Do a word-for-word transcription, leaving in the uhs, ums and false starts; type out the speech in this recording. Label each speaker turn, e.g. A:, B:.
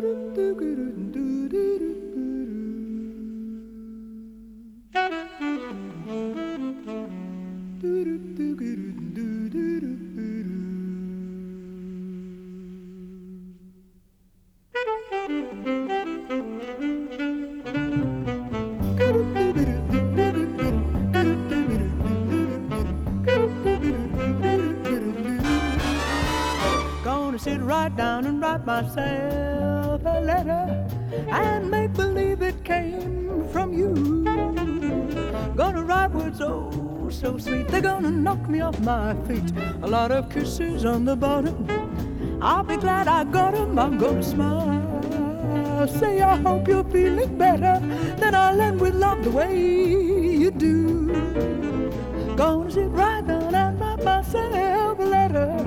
A: Gonna sit right down and write myself a letter and make believe it came from you. Gonna write words oh so sweet, they're gonna knock me off my feet. A lot of kisses on the bottom, I'll be glad I got 'em. I'm gonna smile, say I hope you're feeling better. Then I'll end with love the way you do. Gonna sit right down and write myself a letter